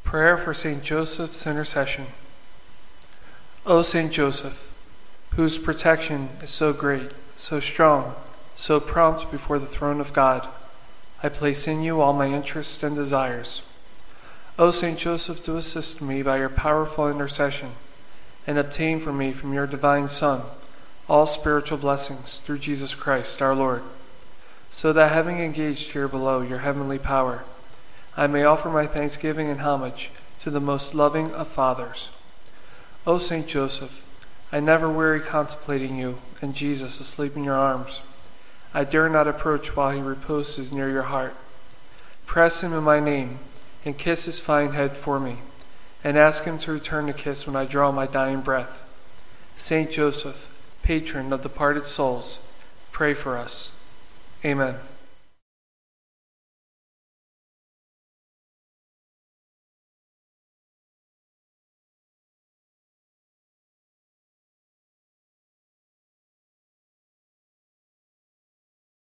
Prayer for Saint Joseph's intercession. O Saint Joseph, whose protection is so great, so strong, so prompt before the throne of God, I place in you all my interests and desires. O Saint Joseph, do assist me by your powerful intercession, and obtain for me from your divine Son all spiritual blessings through Jesus Christ our Lord, so that having engaged here below your heavenly power, I may offer my thanksgiving and homage to the most loving of fathers. O Saint Joseph, I never weary contemplating you and Jesus asleep in your arms. I dare not approach while he reposes near your heart. Press him in my name, and kiss his fine head for me, and ask him to return the kiss when I draw my dying breath. Saint Joseph, patron of departed souls, pray for us. Amen.